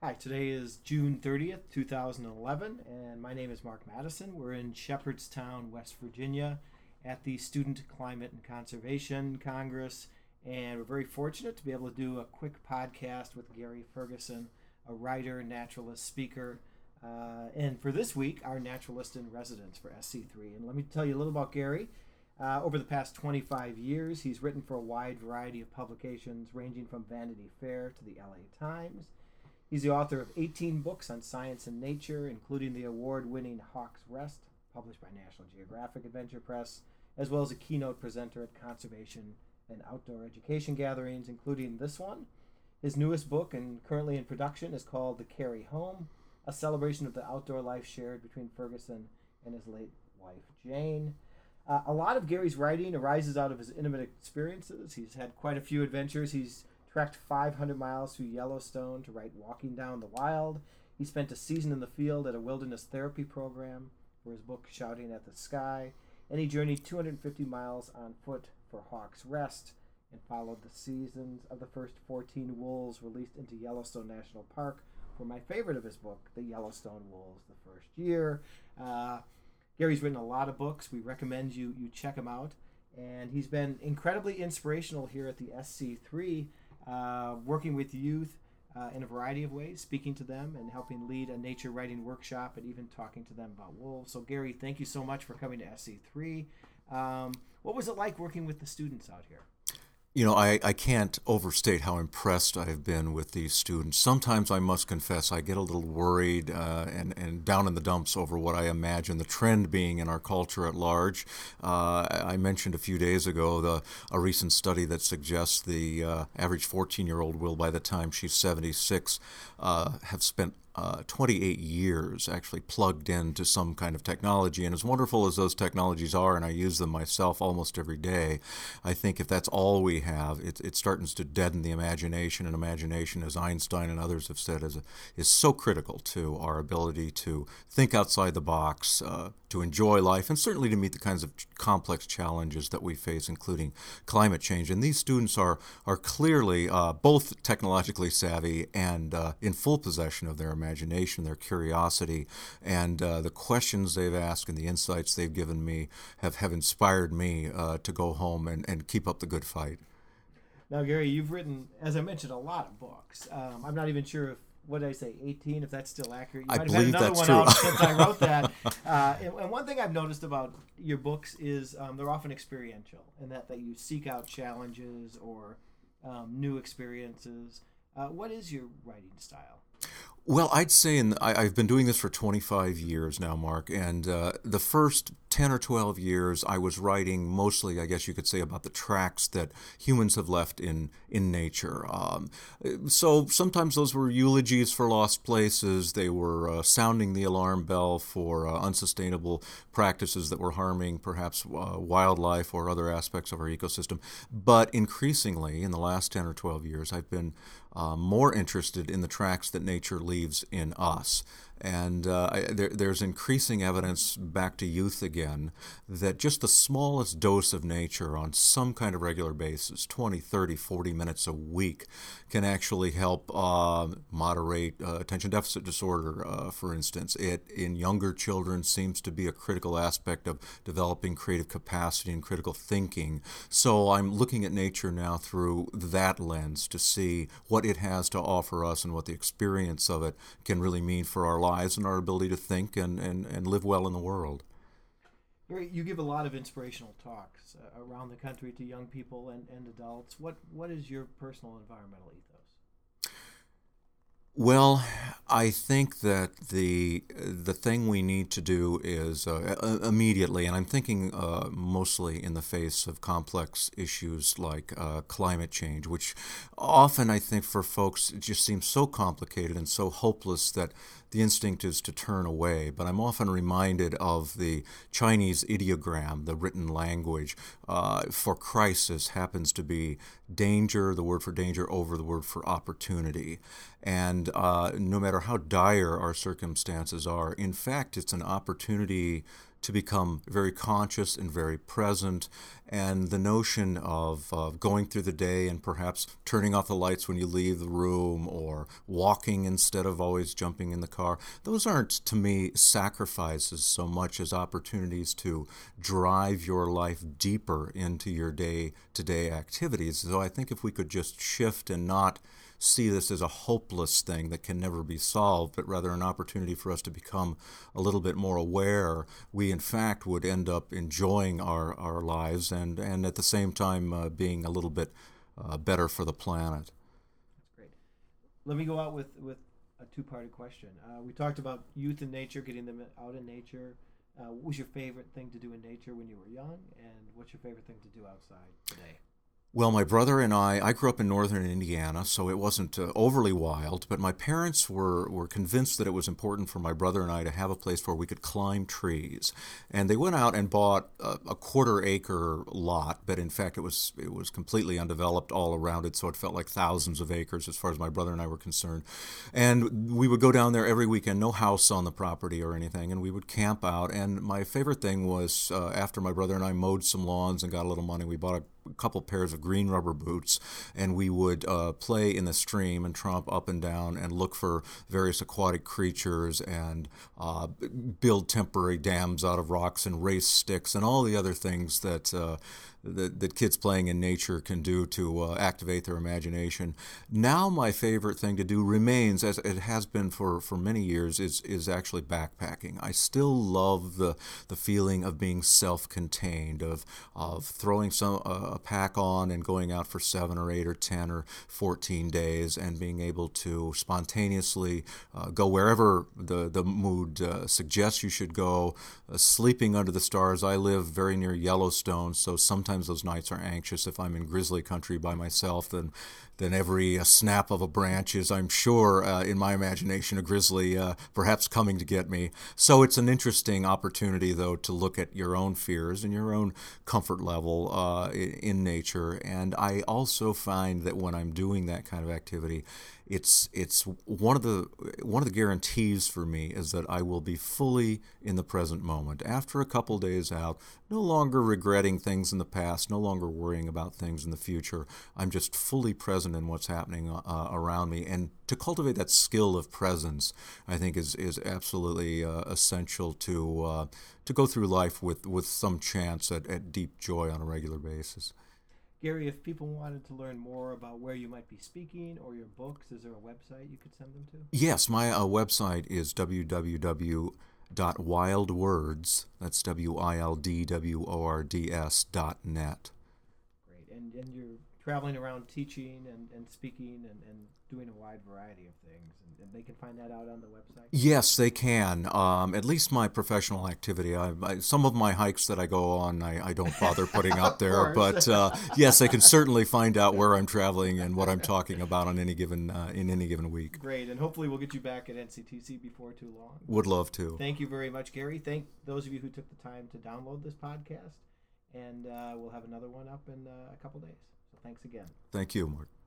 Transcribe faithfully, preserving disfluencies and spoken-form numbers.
Hi, today is June thirtieth, two thousand eleven, and my name is Mark Madison. We're in Shepherdstown, West Virginia at the Student Climate and Conservation Congress, and we're very fortunate to be able to do a quick podcast with Gary Ferguson, a writer, naturalist, speaker, uh, and for this week, our naturalist in residence for S C three. And let me tell you a little about Gary. Uh, over the past twenty-five years, he's written for a wide variety of publications ranging from Vanity Fair to the L A Times. He's the author of eighteen books on science and nature, including the award-winning Hawk's Rest, published by National Geographic Adventure Press, as well as a keynote presenter at conservation and outdoor education gatherings, including this one. His newest book, and currently in production, is called The Carry Home, a celebration of the outdoor life shared between Ferguson and his late wife, Jane. Uh, a lot of Gary's writing arises out of his intimate experiences. He's had quite a few adventures. He's trekked five hundred miles through Yellowstone to write Walking Down the Wild. He spent a season in the field at a wilderness therapy program for his book Shouting at the Sky, and he journeyed two hundred fifty miles on foot for Hawk's Rest and followed the seasons of the first fourteen wolves released into Yellowstone National Park for my favorite of his book, The Yellowstone Wolves, the first year. Uh, Gary's written a lot of books. We recommend you you check him out, and he's been incredibly inspirational here at the S C three, Uh, working with youth uh, in a variety of ways, speaking to them and helping lead a nature writing workshop and even talking to them about wolves. So Gary, thank you so much for coming to S C three. Um, what was it like working with the students out here? You know, I, I can't overstate how impressed I've been with these students. Sometimes I must confess I get a little worried uh, and, and down in the dumps over what I imagine the trend being in our culture at large. Uh, I mentioned a few days ago the a recent study that suggests the uh, average fourteen-year-old will, by the time she's seventy-six, uh, have spent Uh, twenty-eight years actually plugged into some kind of technology. And as wonderful as those technologies are, and I use them myself almost every day, I think if that's all we have, it, it starts to deaden the imagination. And imagination, as Einstein and others have said, is, a, is so critical to our ability to think outside the box, uh, to enjoy life, and certainly to meet the kinds of complex challenges that we face, including climate change. And these students are, are clearly uh, both technologically savvy and uh, in full possession of their imagination, their curiosity, and uh, the questions they've asked and the insights they've given me have, have inspired me uh, to go home and, and keep up the good fight. Now, Gary, you've written, as I mentioned, a lot of books. Um, I'm not even sure if, what did I say, eighteen, if that's still accurate. You I might believe have had another that's one true. out since I wrote that. Uh, and, and one thing I've noticed about your books is um, they're often experiential, in that, that you seek out challenges or um, new experiences. Uh, what is your writing style? Well, I'd say in, I, I've been doing this for twenty-five years now, Mark, and uh, the first ten or twelve years I was writing mostly, I guess you could say, about the tracks that humans have left in, in nature. Um, so sometimes those were eulogies for lost places. They were uh, sounding the alarm bell for uh, unsustainable practices that were harming perhaps uh, wildlife or other aspects of our ecosystem. But increasingly, in the last ten or twelve years, I've been uh, more interested in the tracks that nature leaves in us. And uh, I, there, there's increasing evidence, back to youth again, that just the smallest dose of nature on some kind of regular basis, twenty, thirty, forty minutes a week, can actually help uh, moderate uh, attention deficit disorder, uh, for instance. It, in younger children, seems to be a critical aspect of developing creative capacity and critical thinking. So I'm looking at nature now through that lens to see what it has to offer us and what the experience of it can really mean for our lives and our ability to think and, and, and live well in the world. You give a lot of inspirational talks uh, around the country to young people and, and adults. What What is your personal environmental ethos? Well, I think that the the thing we need to do is uh, immediately, and I'm thinking uh, mostly in the face of complex issues like uh, climate change, which often I think for folks it just seems so complicated and so hopeless that the instinct is to turn away. But I'm often reminded of the Chinese ideogram, the written language uh, for crisis happens to be danger, the word for danger over the word for opportunity. And uh, no matter how dire our circumstances are, in fact, it's an opportunity to become very conscious and very present. And the notion of uh, going through the day and perhaps turning off the lights when you leave the room, or walking instead of always jumping in the car, those aren't, to me, sacrifices so much as opportunities to drive your life deeper into your day-to-day activities. So I think if we could just shift and not see this as a hopeless thing that can never be solved, but rather an opportunity for us to become a little bit more aware, we in fact would end up enjoying our, our lives and, and at the same time uh, being a little bit uh, better for the planet. That's great. Let me go out with, with a two-parted question. Uh, we talked about youth in nature, getting them out in nature. Uh, what was your favorite thing to do in nature when you were young, and what's your favorite thing to do outside today? Well, my brother and I, I grew up in northern Indiana, so it wasn't uh, overly wild, but my parents were, were convinced that it was important for my brother and I to have a place where we could climb trees. And they went out and bought a, a quarter acre lot, but in fact it was it was completely undeveloped all around it, so it felt like thousands of acres as far as my brother and I were concerned. And we would go down there every weekend, no house on the property or anything, and we would camp out. And my favorite thing was uh, after my brother and I mowed some lawns and got a little money, we bought a a couple pairs of green rubber boots, and we would uh, play in the stream and tromp up and down and look for various aquatic creatures and uh, build temporary dams out of rocks and race sticks and all the other things that uh, that, that kids playing in nature can do to uh, activate their imagination. Now my favorite thing to do remains, as it has been for, for many years, is is actually backpacking. I still love the the feeling of being self-contained, of of throwing some uh, a pack on and going out for seven or eight or ten or fourteen days and being able to spontaneously uh, go wherever the, the mood uh, suggests you should go, uh, sleeping under the stars. I live very near Yellowstone, so sometimes those nights are anxious. If I'm in grizzly country by myself, then then every uh, snap of a branch is, I'm sure, uh, in my imagination, a grizzly uh, perhaps coming to get me. So it's an interesting opportunity, though, to look at your own fears and your own comfort level uh, in nature. And I also find that when I'm doing that kind of activity, it's it's one of the one of the guarantees for me is that I will be fully in the present moment. After a couple days out, no longer regretting things in the past, no longer worrying about things in the future. I'm just fully present in what's happening uh, around me. And to cultivate that skill of presence, I think is is absolutely uh, essential to uh, to go through life with, with some chance at, at deep joy on a regular basis. Gary, if people wanted to learn more about where you might be speaking or your books, is there a website you could send them to? Yes, my uh, website is w w w dot wild words, that's W I L D W O R D S dot net. Great. And, and you're traveling around teaching and, and speaking and, and doing a wide variety of things, and, and they can find that out on the website? Yes, they can. Um, at least my professional activity. I, I, some of my hikes that I go on, I, I don't bother putting out there. But uh, yes, they can certainly find out where I'm traveling and what I'm talking about on any given uh, in any given week. Great, and hopefully we'll get you back at N C T C before too long. Would love to. Thank you very much, Gary. Thank those of you who took the time to download this podcast, and uh, we'll have another one up in uh, a couple days. So thanks again. Thank you, Mark.